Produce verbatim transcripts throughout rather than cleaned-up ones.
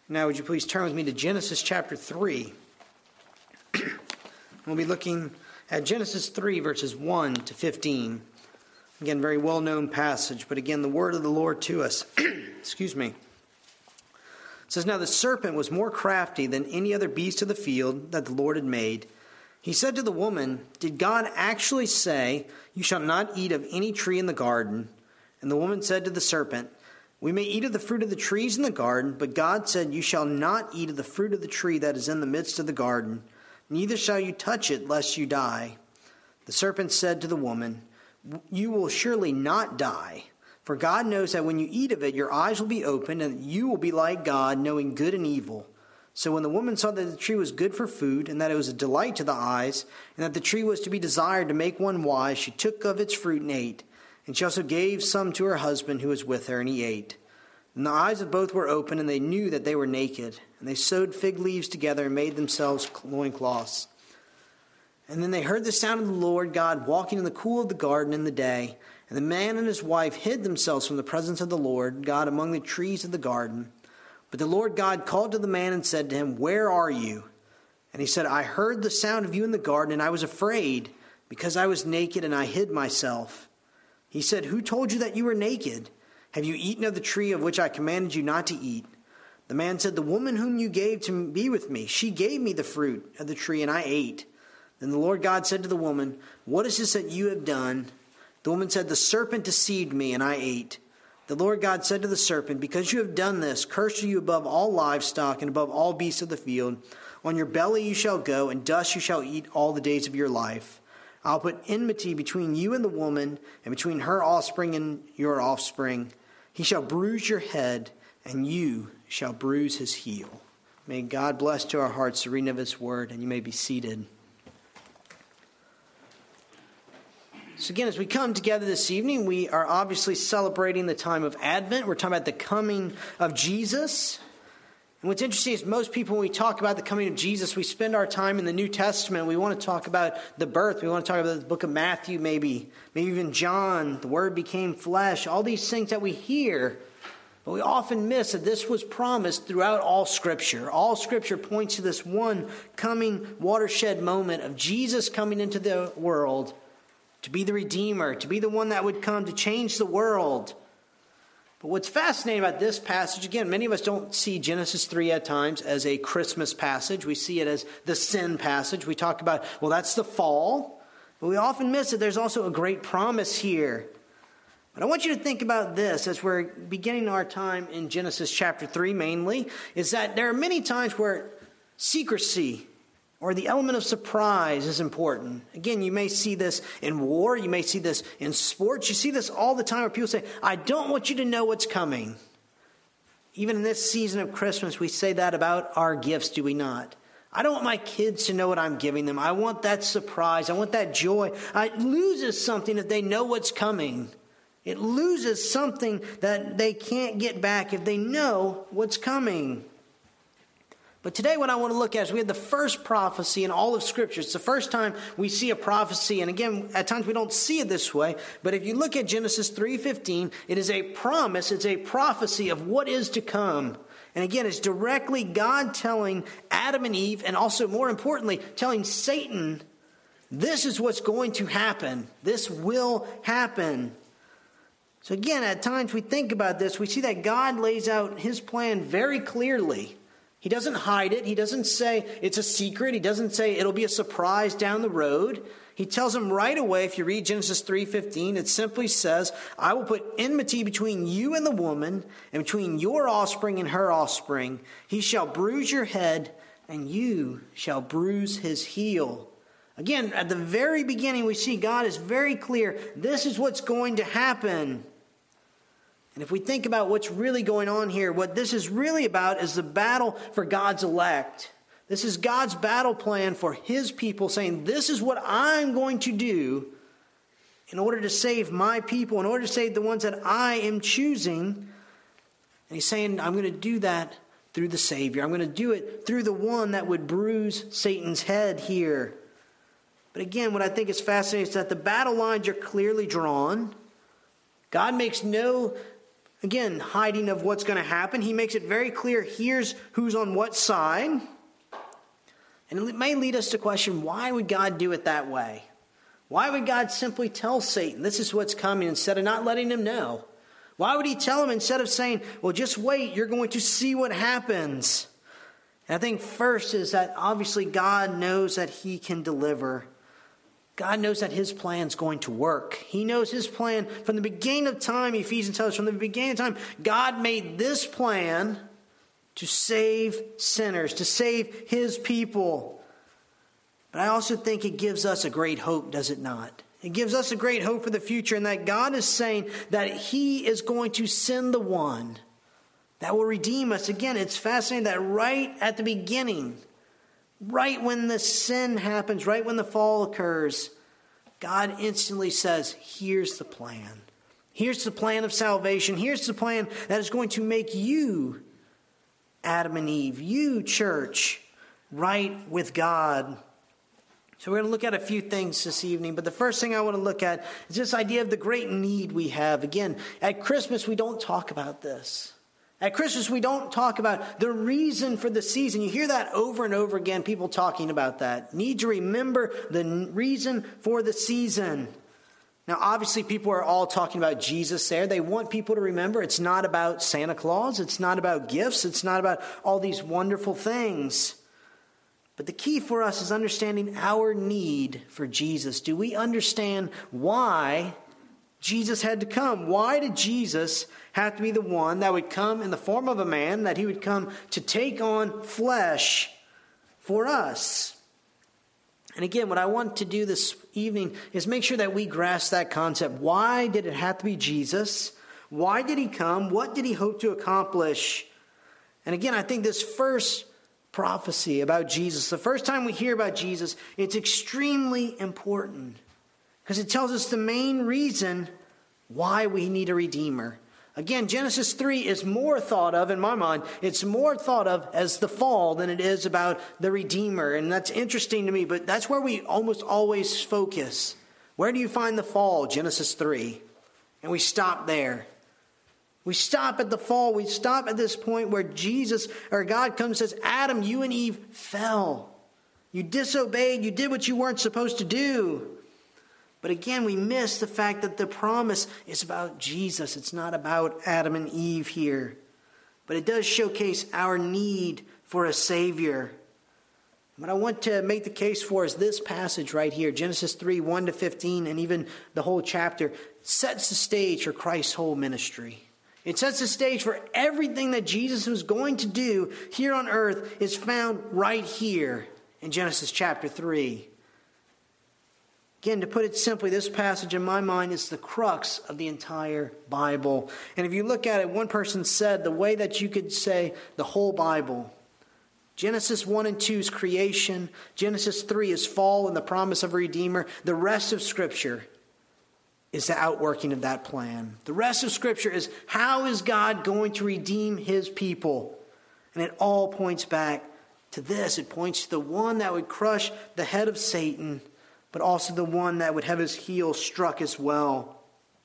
Now, would you please turn with me to Genesis chapter three. We'll be looking at Genesis three, verses one to fifteen. Again, very well-known passage, but again, the word of the Lord to us. Excuse me. It says, "Now the serpent was more crafty than any other beast of the field that the Lord had made. He said to the woman, 'Did God actually say, you shall not eat of any tree in the garden?' And the woman said to the serpent, 'We may eat of the fruit of the trees in the garden, but God said, you shall not eat of the fruit of the tree that is in the midst of the garden, neither shall you touch it, lest you die.' The serpent said to the woman, 'You will surely not die, for God knows that when you eat of it, your eyes will be opened, and you will be like God, knowing good and evil.' So when the woman saw that the tree was good for food, and that it was a delight to the eyes, and that the tree was to be desired to make one wise, she took of its fruit and ate. And she also gave some to her husband who was with her, and he ate. And the eyes of both were open, and they knew that they were naked. And they sewed fig leaves together and made themselves loincloths. And then they heard the sound of the Lord God walking in the cool of the garden in the day. And the man and his wife hid themselves from the presence of the Lord God among the trees of the garden. But the Lord God called to the man and said to him, 'Where are you?' And he said, 'I heard the sound of you in the garden, and I was afraid, because I was naked, and I hid myself.' He said, 'Who told you that you were naked? Have you eaten of the tree of which I commanded you not to eat?' The man said, 'The woman whom you gave to be with me, she gave me the fruit of the tree, and I ate.' Then the Lord God said to the woman, 'What is this that you have done?' The woman said, 'The serpent deceived me, and I ate.' The Lord God said to the serpent, 'Because you have done this, cursed are you above all livestock and above all beasts of the field. On your belly you shall go, and dust you shall eat all the days of your life. I'll put enmity between you and the woman, and between her offspring and your offspring. He shall bruise your head, and you shall bruise his heel.'" May God bless to our hearts the reading of his word, and you may be seated. So again, as we come together this evening, we are obviously celebrating the time of Advent. We're talking about the coming of Jesus. And what's interesting is most people, when we talk about the coming of Jesus, we spend our time in the New Testament. We want to talk about the birth. We want to talk about the book of Matthew, maybe. Maybe even John. The Word became flesh. All these things that we hear. But we often miss that this was promised throughout all Scripture. All Scripture points to this one coming watershed moment of Jesus coming into the world to be the Redeemer, to be the one that would come to change the world. But what's fascinating about this passage, again, many of us don't see Genesis three at times as a Christmas passage. We see it as the sin passage. We talk about, well, that's the fall. But we often miss that there's also a great promise here. But I want you to think about this as we're beginning our time in Genesis chapter three mainly, is that there are many times where secrecy or the element of surprise is important. Again, you may see this in war. You may see this in sports. You see this all the time where people say, "I don't want you to know what's coming." Even in this season of Christmas, we say that about our gifts, do we not? I don't want my kids to know what I'm giving them. I want that surprise. I want that joy. It loses something if they know what's coming. It loses something that they can't get back if they know what's coming. But today what I want to look at is we have the first prophecy in all of Scripture. It's the first time we see a prophecy. And again, at times we don't see it this way. But if you look at Genesis three fifteen, it is a promise. It's a prophecy of what is to come. And again, it's directly God telling Adam and Eve, and also more importantly, telling Satan, this is what's going to happen. This will happen. So again, at times we think about this. We see that God lays out his plan very clearly. He doesn't hide it. He doesn't say it's a secret. He doesn't say it'll be a surprise down the road. He tells them right away, if you read Genesis three fifteen, it simply says, "I will put enmity between you and the woman, and between your offspring and her offspring. He shall bruise your head, and you shall bruise his heel." Again, at the very beginning, we see God is very clear. This is what's going to happen. And if we think about what's really going on here, what this is really about is the battle for God's elect. This is God's battle plan for his people, saying, this is what I'm going to do in order to save my people, in order to save the ones that I am choosing. And he's saying, I'm going to do that through the Savior. I'm going to do it through the one that would bruise Satan's head here. But again, what I think is fascinating is that the battle lines are clearly drawn. God makes no again, hiding of what's going to happen. He makes it very clear here's who's on what side. And it may lead us to question, why would God do it that way? Why would God simply tell Satan this is what's coming instead of not letting him know? Why would he tell him instead of saying, well, just wait, you're going to see what happens? And I think first is that obviously God knows that he can deliver. God knows that his plan is going to work. He knows his plan from the beginning of time. Ephesians tells us from the beginning of time, God made this plan to save sinners, to save his people. But I also think it gives us a great hope, does it not? It gives us a great hope for the future, and that God is saying that he is going to send the one that will redeem us. Again, it's fascinating that right at the beginning, right when the sin happens, right when the fall occurs, God instantly says, here's the plan. Here's the plan of salvation. Here's the plan that is going to make you, Adam and Eve, you, church, right with God. So we're going to look at a few things this evening, but the first thing I want to look at is this idea of the great need we have. Again, at Christmas, we don't talk about this. At Christmas, we don't talk about the reason for the season. You hear that over and over again, people talking about that. Need to remember the reason for the season. Now, obviously, people are all talking about Jesus there. They want people to remember it's not about Santa Claus. It's not about gifts. It's not about all these wonderful things. But the key for us is understanding our need for Jesus. Do we understand why Jesus had to come? Why did Jesus have to be the one that would come in the form of a man, that he would come to take on flesh for us? And again, what I want to do this evening is make sure that we grasp that concept. Why did it have to be Jesus? Why did he come? What did he hope to accomplish? And again, I think this first prophecy about Jesus, the first time we hear about Jesus, it's extremely important because it tells us the main reason why we need a redeemer. Again, Genesis three is more thought of, in my mind, it's more thought of as the fall than it is about the redeemer. And that's interesting to me, but that's where we almost always focus. Where do you find the fall? Genesis three. And we stop there. We stop at the fall. We stop at this point where Jesus or God comes and says, Adam, you and Eve fell. You disobeyed. You did what you weren't supposed to do. But again, we miss the fact that the promise is about Jesus. It's not about Adam and Eve here. But it does showcase our need for a Savior. What I want to make the case for is this passage right here, Genesis three, one to fifteen, and even the whole chapter, sets the stage for Christ's whole ministry. It sets the stage for everything that Jesus was going to do here on earth is found right here in Genesis chapter three. Again, to put it simply, this passage in my mind is the crux of the entire Bible. And if you look at it, one person said the way that you could say the whole Bible. Genesis one and two is creation. Genesis three is fall and the promise of a Redeemer. The rest of Scripture is the outworking of that plan. The rest of Scripture is how is God going to redeem his people? And it all points back to this. It points to the one that would crush the head of Satan, but also the one that would have his heel struck as well.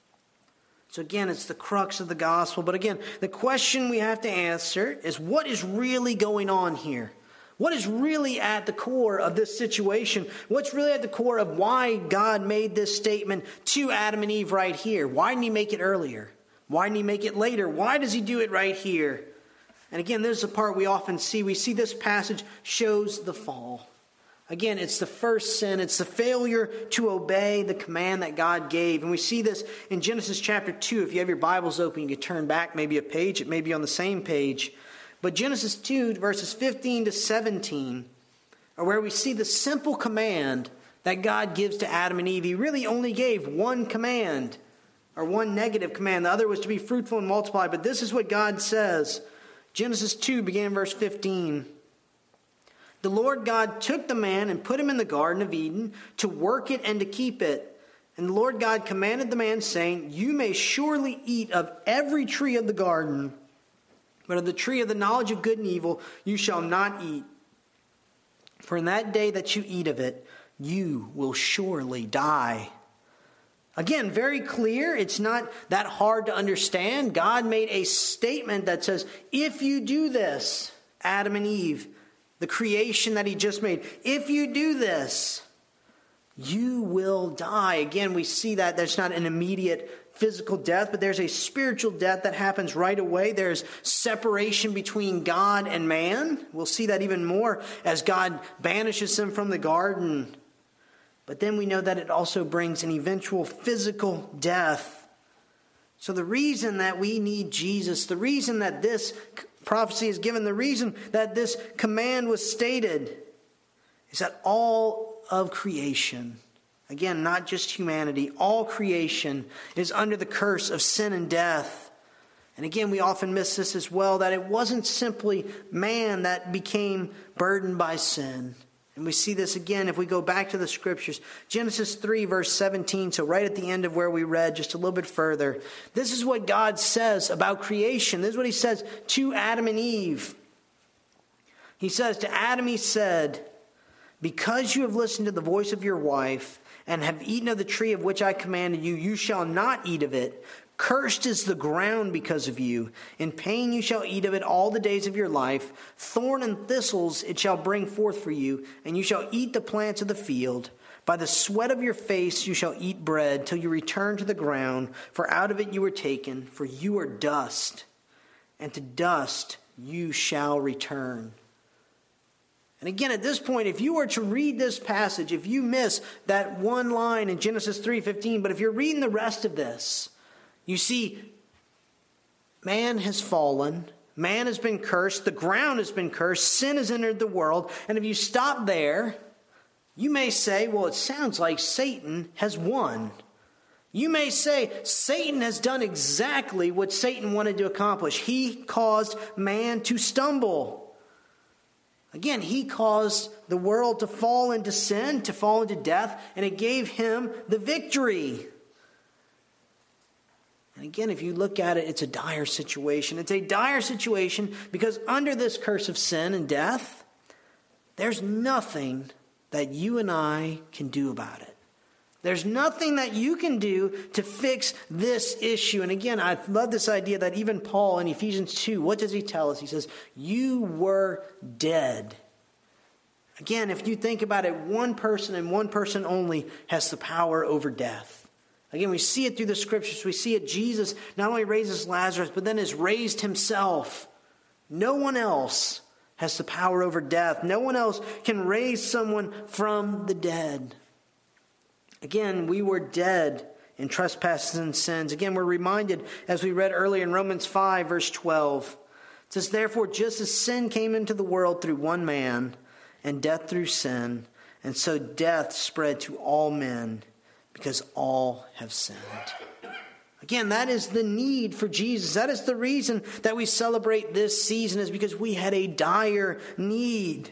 So again, it's the crux of the gospel. But again, the question we have to answer is what is really going on here? What is really at the core of this situation? What's really at the core of why God made this statement to Adam and Eve right here? Why didn't he make it earlier? Why didn't he make it later? Why does he do it right here? And again, this is a part we often see. We see this passage shows the fall. Again, it's the first sin. It's the failure to obey the command that God gave. And we see this in Genesis chapter two. If you have your Bibles open, you can turn back maybe a page. It may be on the same page. But Genesis two, verses fifteen to seventeen, are where we see the simple command that God gives to Adam and Eve. He really only gave one command, or one negative command. The other was to be fruitful and multiply. But this is what God says. Genesis two, beginning in verse fifteen. The Lord God took the man and put him in the Garden of Eden to work it and to keep it. And the Lord God commanded the man, saying, you may surely eat of every tree of the garden, but of the tree of the knowledge of good and evil you shall not eat. For in that day that you eat of it, you will surely die. Again, very clear. It's not that hard to understand. God made a statement that says, if you do this, Adam and Eve, the creation that he just made, if you do this, you will die. Again, we see that there's not an immediate physical death, but there's a spiritual death that happens right away. There's separation between God and man. We'll see that even more as God banishes them from the garden. But then we know that it also brings an eventual physical death. So the reason that we need Jesus, the reason that this prophecy is given, the reason that this command was stated, is that all of creation, again, not just humanity, all creation is under the curse of sin and death. And again, we often miss this as well, that it wasn't simply man that became burdened by sin. And we see this again if we go back to the scriptures. Genesis three, verse seventeen, so right at the end of where we read, just a little bit further. This is what God says about creation. This is what he says to Adam and Eve. He says, to Adam he said, because you have listened to the voice of your wife and have eaten of the tree of which I commanded you, you shall not eat of it. Cursed is the ground because of you. In pain you shall eat of it all the days of your life. Thorn and thistles it shall bring forth for you, and you shall eat the plants of the field. By the sweat of your face you shall eat bread till you return to the ground, for out of it you were taken, for you are dust, and to dust you shall return. And again, at this point, if you were to read this passage, if you miss that one line in Genesis three fifteen, but if you're reading the rest of this, you see, man has fallen, man has been cursed, the ground has been cursed, sin has entered the world. And if you stop there, you may say, well, it sounds like Satan has won. You may say, Satan has done exactly what Satan wanted to accomplish. He caused man to stumble. Again, he caused the world to fall into sin, to fall into death, and it gave him the victory. And again, if you look at it, it's a dire situation. It's a dire situation because under this curse of sin and death, there's nothing that you and I can do about it. There's nothing that you can do to fix this issue. And again, I love this idea that even Paul in Ephesians two, what does he tell us? He says, you were dead. Again, if you think about it, one person and one person only has the power over death. Again, we see it through the scriptures. We see it. Jesus not only raises Lazarus, but then is raised himself. No one else has the power over death. No one else can raise someone from the dead. Again, we were dead in trespasses and sins. Again, we're reminded, as we read earlier in Romans five, verse twelve. It says, therefore, just as sin came into the world through one man, and death through sin, and so death spread to all men, because all have sinned. Again, that is the need for Jesus. That is the reason that we celebrate this season, is because we had a dire need.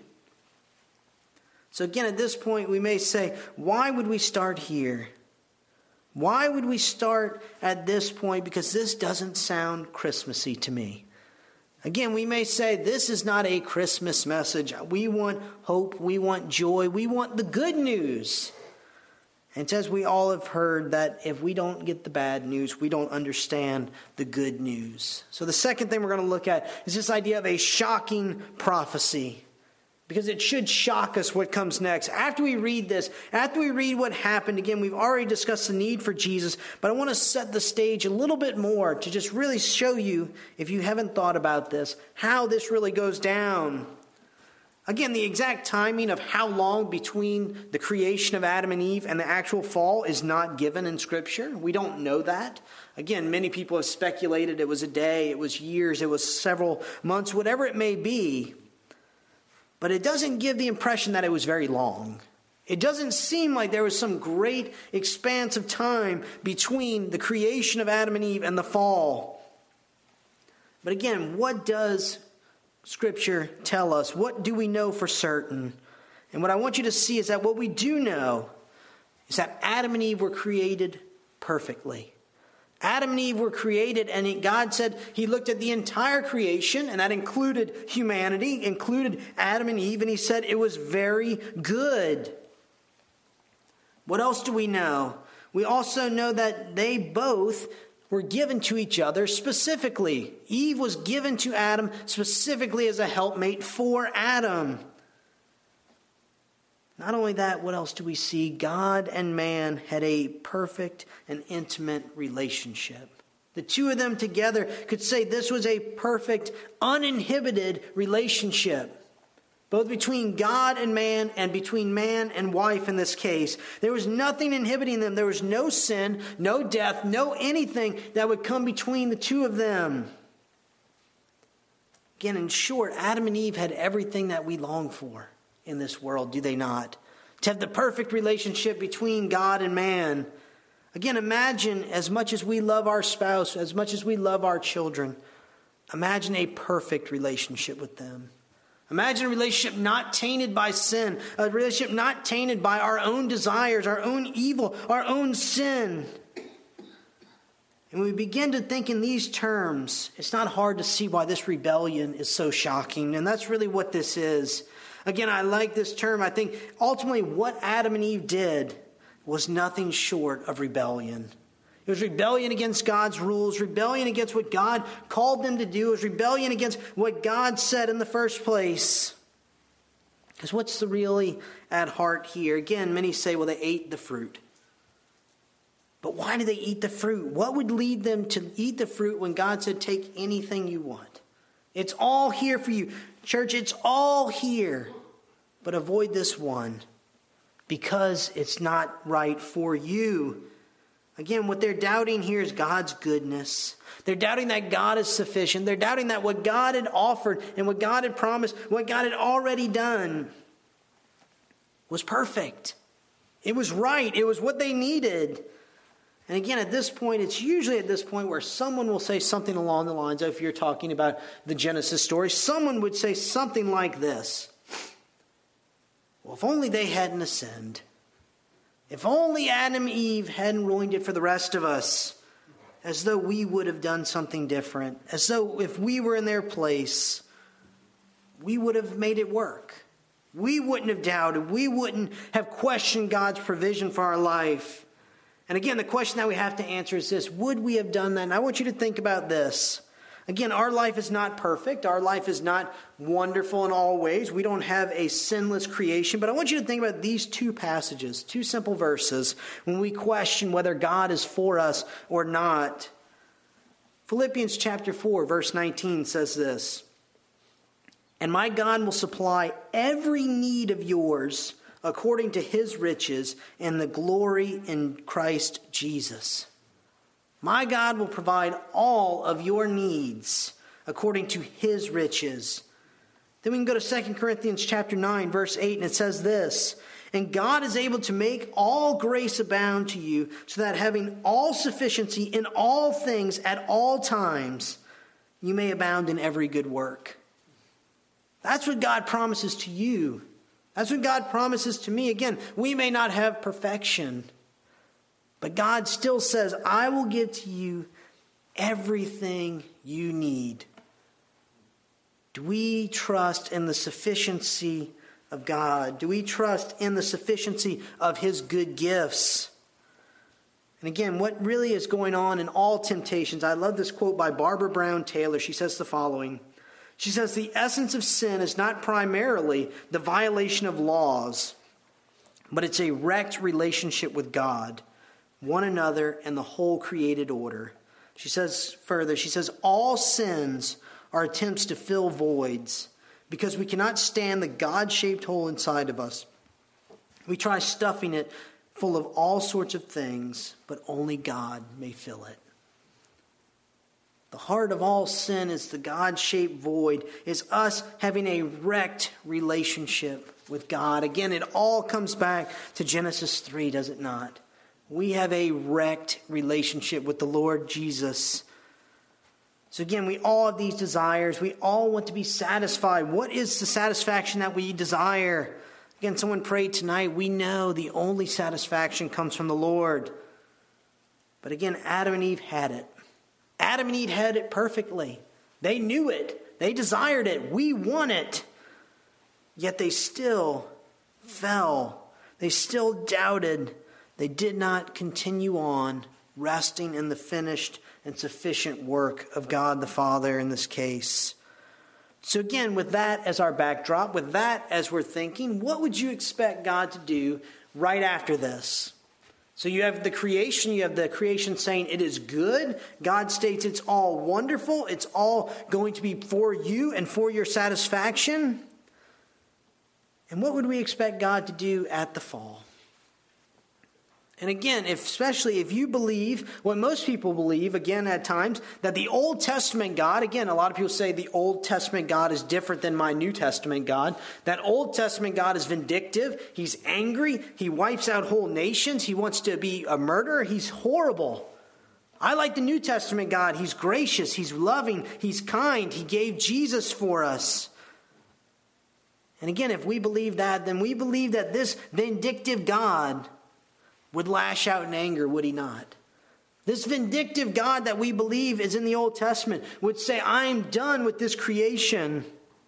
So again, at this point, we may say, why would we start here? Why would we start at this point? Because this doesn't sound Christmassy to me. Again, we may say, this is not a Christmas message. We want hope. We want joy. We want the good news. And it's as we all have heard that if we don't get the bad news, we don't understand the good news. So the second thing we're going to look at is this idea of a shocking prophecy. Because it should shock us what comes next. After we read this, after we read what happened, again, we've already discussed the need for Jesus, but I want to set the stage a little bit more to just really show you, if you haven't thought about this, how this really goes down. Again, the exact timing of how long between the creation of Adam and Eve and the actual fall is not given in Scripture. We don't know that. Again, many people have speculated it was a day, it was years, it was several months, whatever it may be. But it doesn't give the impression that it was very long. It doesn't seem like there was some great expanse of time between the creation of Adam and Eve and the fall. But again, what does Scripture tell us? What do we know for certain? And what I want you to see is that what we do know is that Adam and Eve were created perfectly. Adam and Eve were created, and God said he looked at the entire creation, and that included humanity, included Adam and Eve, and he said it was very good. What else do we know? We also know that they both were given to each other specifically. Eve was given to Adam specifically as a helpmate for Adam. Not only that, what else do we see? God and man had a perfect and intimate relationship. The two of them together could say this was a perfect, uninhibited relationship. Both between God and man and between man and wife in this case. There was nothing inhibiting them. There was no sin, no death, no anything that would come between the two of them. Again, in short, Adam and Eve had everything that we long for in this world, do they not? To have the perfect relationship between God and man. Again, imagine as much as we love our spouse, as much as we love our children, imagine a perfect relationship with them. Imagine a relationship not tainted by sin, a relationship not tainted by our own desires, our own evil, our own sin. And when we begin to think in these terms, it's not hard to see why this rebellion is so shocking. And that's really what this is. Again, I like this term. I think ultimately what Adam and Eve did was nothing short of rebellion. It was rebellion against God's rules, rebellion against what God called them to do. It was rebellion against what God said in the first place. Because what's the really at heart here? Again, many say, well, they ate the fruit. But why did they eat the fruit? What would lead them to eat the fruit when God said, take anything you want? It's all here for you. Church, it's all here. But avoid this one because it's not right for you. Again, what they're doubting here is God's goodness. They're doubting that God is sufficient. They're doubting that what God had offered and what God had promised, what God had already done was perfect. It was right. It was what they needed. And again, at this point, it's usually at this point where someone will say something along the lines of, if you're talking about the Genesis story, someone would say something like this. Well, if only they hadn't sinned. If only Adam and Eve hadn't ruined it for the rest of us, as though we would have done something different, as though if we were in their place, we would have made it work. We wouldn't have doubted. We wouldn't have questioned God's provision for our life. And again, the question that we have to answer is this: would we have done that? And I want you to think about this. Again, our life is not perfect. Our life is not wonderful in all ways. We don't have a sinless creation. But I want you to think about these two passages, two simple verses, when we question whether God is for us or not. Philippians chapter four, verse nineteen says this: "And my God will supply every need of yours according to his riches in the glory in Christ Jesus." My God will provide all of your needs according to his riches. Then we can go to Second Corinthians chapter nine, verse eight, and it says this: "And God is able to make all grace abound to you, so that having all sufficiency in all things at all times, you may abound in every good work." That's what God promises to you. That's what God promises to me. Again, we may not have perfection, but God still says, I will give to you everything you need. Do we trust in the sufficiency of God? Do we trust in the sufficiency of his good gifts? And again, what really is going on in all temptations? I love this quote by Barbara Brown Taylor. She says the following. She says, "The essence of sin is not primarily the violation of laws, but it's a wrecked relationship with God, one another, and the whole created order." She says further, she says, "All sins are attempts to fill voids because we cannot stand the God-shaped hole inside of us. We try stuffing it full of all sorts of things, but only God may fill it." The heart of all sin is the God-shaped void, is us having a wrecked relationship with God. Again, it all comes back to Genesis three, does it not? We have a wrecked relationship with the Lord Jesus. So again, we all have these desires. We all want to be satisfied. What is the satisfaction that we desire? Again, someone prayed tonight. We know the only satisfaction comes from the Lord. But again, Adam and Eve had it. Adam and Eve had it perfectly. They knew it. They desired it. We want it. Yet they still fell. They still doubted. They did not continue on resting in the finished and sufficient work of God the Father in this case. So again, with that as our backdrop, with that as we're thinking, what would you expect God to do right after this? So you have the creation, you have the creation saying it is good. God states it's all wonderful. It's all going to be for you and for your satisfaction. And what would we expect God to do at the fall? And again, if, especially if you believe what most people believe, again at times, that the Old Testament God, again, a lot of people say the Old Testament God is different than my New Testament God. That Old Testament God is vindictive. He's angry. He wipes out whole nations. He wants to be a murderer. He's horrible. I like the New Testament God. He's gracious. He's loving. He's kind. He gave Jesus for us. And again, if we believe that, then we believe that this vindictive God would lash out in anger, would he not? This vindictive God that we believe is in the Old Testament would say, I'm done with this creation.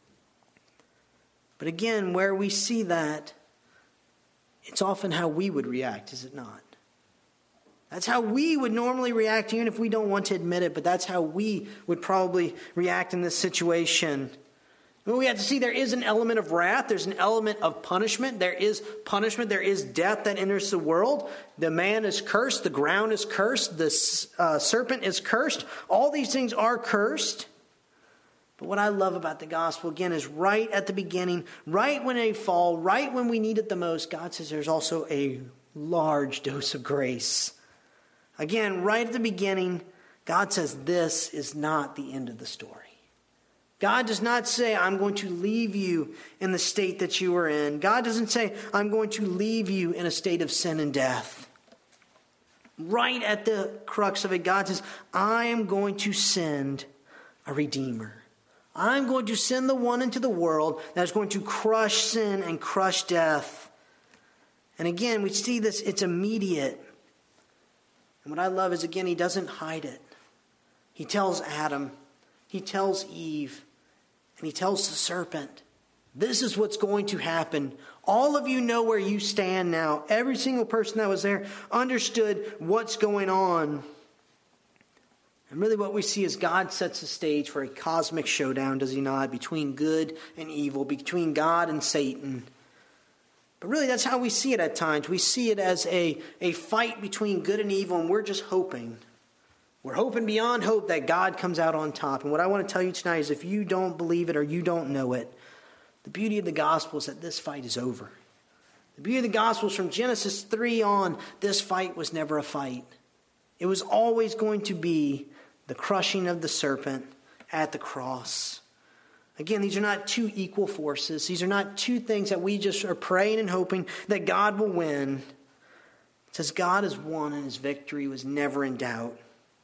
But again, where we see that, it's often how we would react, is it not? That's how we would normally react, even if we don't want to admit it, but that's how we would probably react in this situation. Well, we have to see there is an element of wrath. There's an element of punishment. There is punishment. There is death that enters the world. The man is cursed. The ground is cursed. The uh, serpent is cursed. All these things are cursed. But what I love about the gospel, again, is right at the beginning, right when they fall, right when we need it the most, God says there's also a large dose of grace. Again, right at the beginning, God says this is not the end of the story. God does not say, I'm going to leave you in the state that you are in. God doesn't say, I'm going to leave you in a state of sin and death. Right at the crux of it, God says, I am going to send a Redeemer. I'm going to send the one into the world that is going to crush sin and crush death. And again, we see this, it's immediate. And what I love is, again, he doesn't hide it. He tells Adam, he tells Eve, and he tells the serpent, this is what's going to happen. All of you know where you stand now. Every single person that was there understood what's going on. And really what we see is God sets the stage for a cosmic showdown, does he not? Between good and evil, between God and Satan. But really that's how we see it at times. We see it as a, a fight between good and evil, and we're just hoping. We're hoping beyond hope that God comes out on top. And what I want to tell you tonight is if you don't believe it or you don't know it, the beauty of the gospel is that this fight is over. The beauty of the gospel is from Genesis three on, this fight was never a fight. It was always going to be the crushing of the serpent at the cross. Again, these are not two equal forces. These are not two things that we just are praying and hoping that God will win. It says God has won and his victory was never in doubt.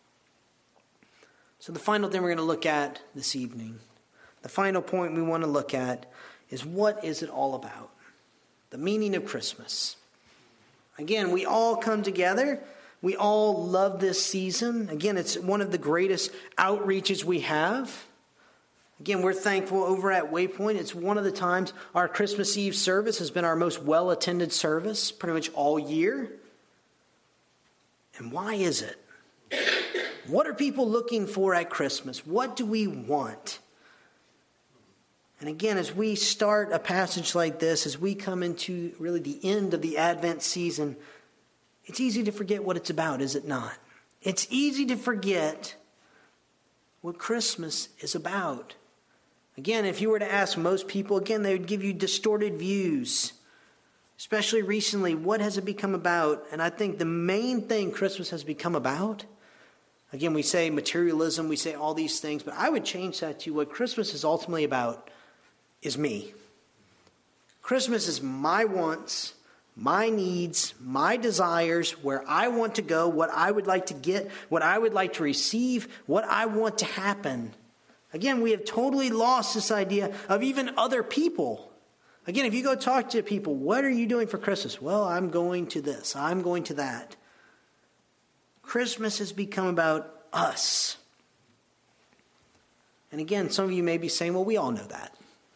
So the final thing we're going to look at this evening, the final point we want to look at is what is it all about? The meaning of Christmas. Again, we all come together. We all love this season. Again, it's one of the greatest outreaches we have. Again, we're thankful over at Waypoint. It's one of the times our Christmas Eve service has been our most well-attended service pretty much all year. And why is it? What are people looking for at Christmas? What do we want? And again, as we start a passage like this, as we come into really the end of the Advent season, it's easy to forget what it's about, is it not? It's easy to forget what Christmas is about. Again, if you were to ask most people, again, they would give you distorted views. Especially recently, what has it become about? And I think the main thing Christmas has become about, again, we say materialism, we say all these things, but I would change that to what Christmas is ultimately about is me. Christmas is my wants, my needs, my desires, where I want to go, what I would like to get, what I would like to receive, what I want to happen. Again, we have totally lost this idea of even other people. Again, if you go talk to people, what are you doing for Christmas? Well, I'm going to this, I'm going to that. Christmas has become about us. And again, some of you may be saying, well, we all know that.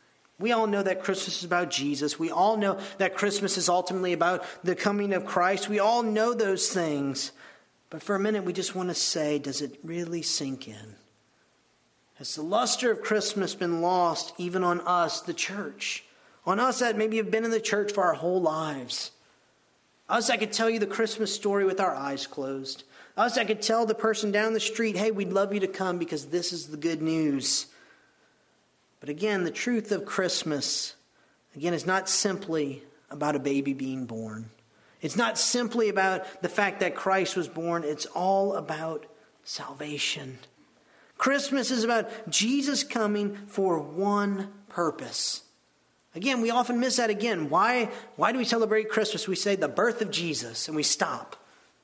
We all know that Christmas is about Jesus. We all know that Christmas is ultimately about the coming of Christ. We all know those things. But for a minute, we just want to say, does it really sink in? Has the luster of Christmas been lost even on us, the church? On us that maybe have been in the church for our whole lives? Us that could tell you the Christmas story with our eyes closed. Us that could tell the person down the street, hey, we'd love you to come because this is the good news. But again, the truth of Christmas, again, is not simply about a baby being born. It's not simply about the fact that Christ was born. It's all about salvation. Christmas is about Jesus coming for one purpose. Again, we often miss that again. Why, why do we celebrate Christmas? We say the birth of Jesus and we stop.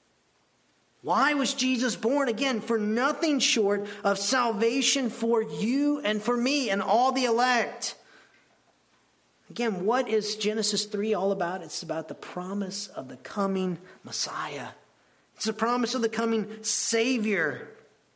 Why was Jesus born? Again, for nothing short of salvation for you and for me and all the elect. Again, what is Genesis three all about? It's about the promise of the coming Messiah. It's the promise of the coming Savior.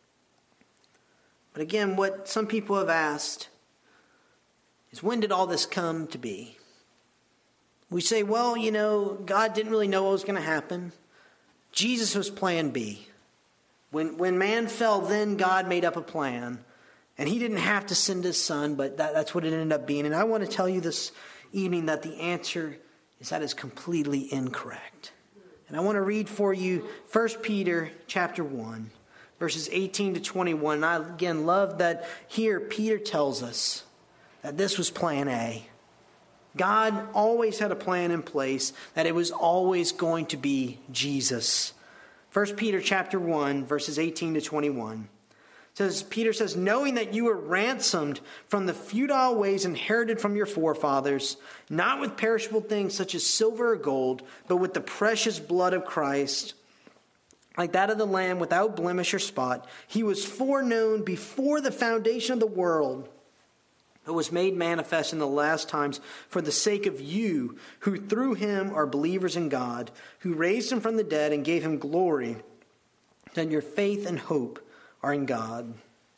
But again, what some people have asked is, when did all this come to be? We say, well, you know, God didn't really know what was going to happen. Jesus was plan B. When, when man fell, then God made up a plan. And he didn't have to send his son, but that, that's what it ended up being. And I want to tell you this evening that the answer is that is completely incorrect. And I want to read for you First Peter chapter one, verses eighteen to twenty-one. And I, again, love that here Peter tells us that this was plan A. God always had a plan in place, that it was always going to be Jesus. First Peter chapter one, verses eighteen to twenty-one. Says, Peter says, knowing that you were ransomed from the futile ways inherited from your forefathers, not with perishable things such as silver or gold, but with the precious blood of Christ, like that of the Lamb without blemish or spot. He was foreknown before the foundation of the world, but was made manifest in the last times for the sake of you, who through him are believers in God, who raised him from the dead and gave him glory, that your faith and hope are in God.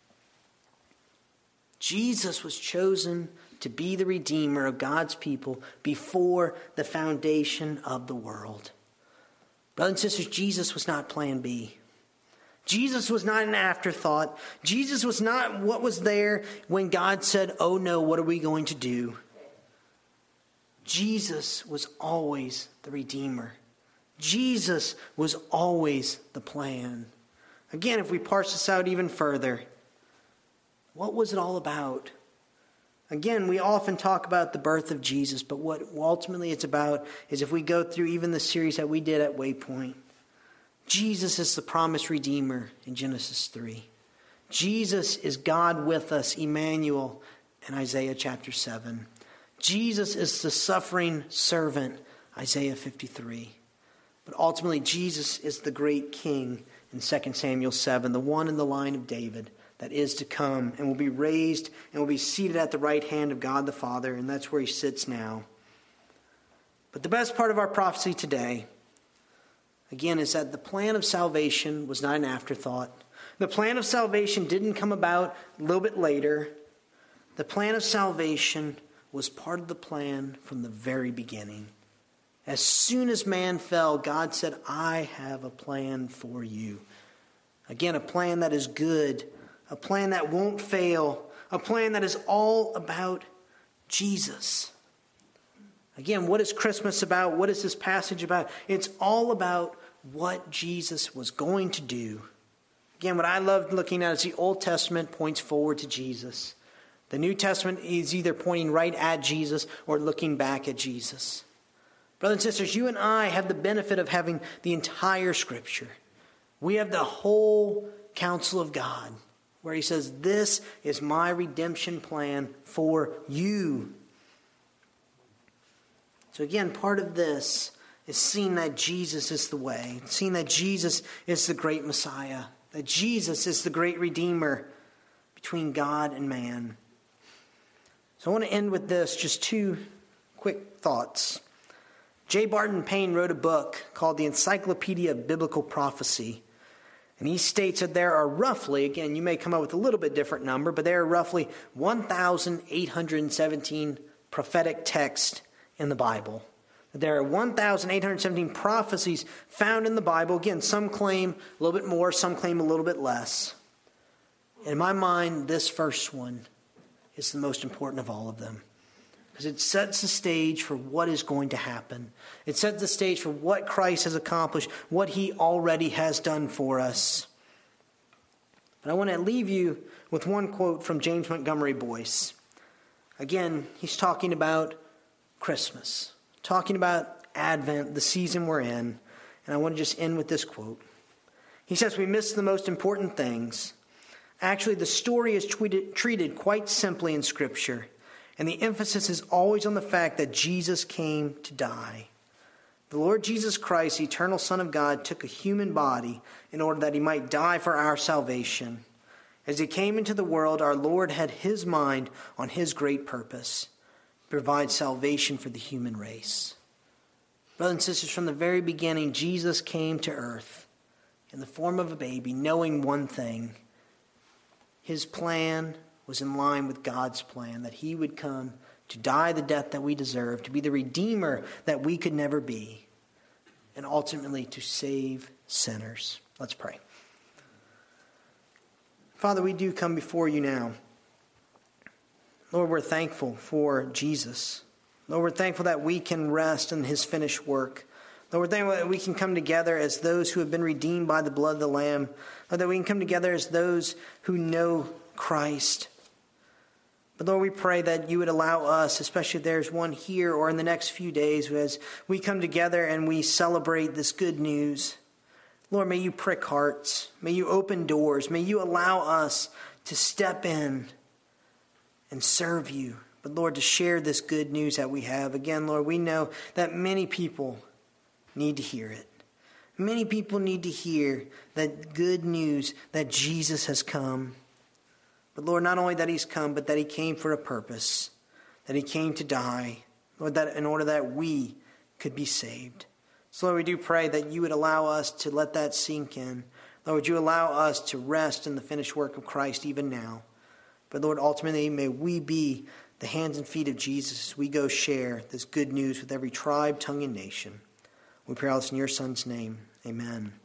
Jesus was chosen to be the Redeemer of God's people before the foundation of the world. Brothers and sisters, Jesus was not plan B. Jesus was not an afterthought. Jesus was not what was there when God said, oh no, what are we going to do? Jesus was always the Redeemer. Jesus was always the plan. Again, if we parse this out even further, what was it all about? Again, we often talk about the birth of Jesus, but what ultimately it's about is, if we go through even the series that we did at Waypoint, Jesus is the promised Redeemer in Genesis three. Jesus is God with us, Emmanuel, in Isaiah chapter seven. Jesus is the suffering servant, Isaiah fifty-three. But ultimately, Jesus is the great King in Second Samuel seven, the one in the line of David that is to come and will be raised and will be seated at the right hand of God the Father, and that's where he sits now. But the best part of our prophecy today, again, is that the plan of salvation was not an afterthought. The plan of salvation didn't come about a little bit later. The plan of salvation was part of the plan from the very beginning. As soon as man fell, God said, I have a plan for you. Again, a plan that is good, a plan that won't fail, a plan that is all about Jesus. Again, what is Christmas about? What is this passage about? It's all about what Jesus was going to do. Again, what I love looking at is the Old Testament points forward to Jesus. The New Testament is either pointing right at Jesus or looking back at Jesus. Brothers and sisters, you and I have the benefit of having the entire Scripture. We have the whole counsel of God, where he says, this is my redemption plan for you. So again, part of this is seeing that Jesus is the way, seeing that Jesus is the great Messiah, that Jesus is the great Redeemer between God and man. So I want to end with this, just two quick thoughts. J. Barton Payne wrote a book called The Encyclopedia of Biblical Prophecy. And he states that there are roughly, again, you may come up with a little bit different number, but there are roughly one thousand eight hundred seventeen prophetic text in the Bible. There are one thousand eight hundred seventeen prophecies found in the Bible. Again, some claim a little bit more, some claim a little bit less. In my mind, this first one is the most important of all of them, because it sets the stage for what is going to happen. It sets the stage for what Christ has accomplished, what he already has done for us. But I want to leave you with one quote from James Montgomery Boyce. Again, he's talking about Christmas, talking about Advent, the season we're in. And I want to just end with this quote. He says, "We miss the most important things. Actually, the story is treated, treated quite simply in Scripture. And the emphasis is always on the fact that Jesus came to die. The Lord Jesus Christ, the eternal Son of God, took a human body in order that he might die for our salvation. As he came into the world, our Lord had his mind on his great purpose, to provide salvation for the human race." Brothers and sisters, from the very beginning, Jesus came to earth in the form of a baby, knowing one thing. His plan was in line with God's plan, that he would come to die the death that we deserve, to be the Redeemer that we could never be, and ultimately to save sinners. Let's pray. Father, we do come before you now. Lord, we're thankful for Jesus. Lord, we're thankful that we can rest in his finished work. Lord, we're thankful that we can come together as those who have been redeemed by the blood of the Lamb. Lord, that we can come together as those who know Christ. But Lord, we pray that you would allow us, especially if there's one here or in the next few days, as we come together and we celebrate this good news. Lord, may you prick hearts. May you open doors. May you allow us to step in and serve you. But Lord, to share this good news that we have. Again, Lord, we know that many people need to hear it. Many people need to hear that good news that Jesus has come. But Lord, not only that he's come, but that he came for a purpose. That he came to die. Lord, that in order that we could be saved. So Lord, we do pray that you would allow us to let that sink in. Lord, would you allow us to rest in the finished work of Christ even now. But Lord, ultimately, may we be the hands and feet of Jesus as we go share this good news with every tribe, tongue, and nation. We pray all this in your Son's name. Amen.